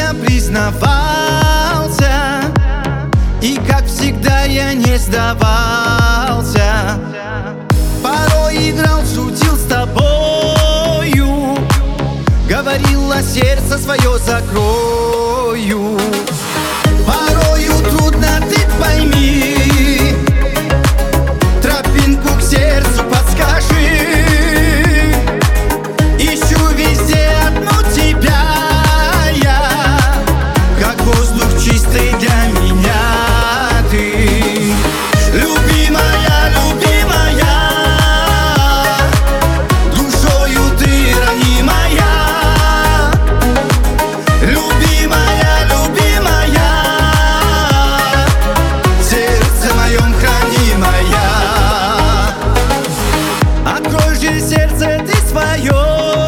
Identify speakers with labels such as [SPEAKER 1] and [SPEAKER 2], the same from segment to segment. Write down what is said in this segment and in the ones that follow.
[SPEAKER 1] я признавался, и как всегда я не сдавался. Порой играл, шутил с тобою, говорила, сердце свое закрою. Порою трудно, ты пойми, тропинку к сердцу подскажи. Ищу везде одну тебя я, как воздух чистый для меня ты. Любимая, любимая, душою ты ранимая. Любимая, любимая, в сердце моем хранимая. Открой же сердце ты свое,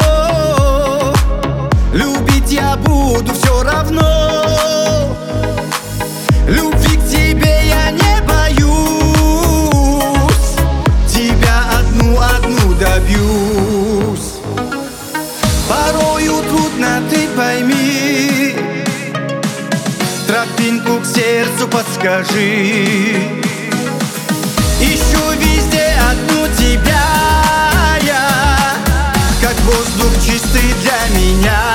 [SPEAKER 1] любить я буду все равно. Любви к тебе я не боюсь, тебя одну добьюсь. Порою трудно, ты пойми, тропинку к сердцу подскажи. Ищу везде одну тебя я, как воздух чистый для меня.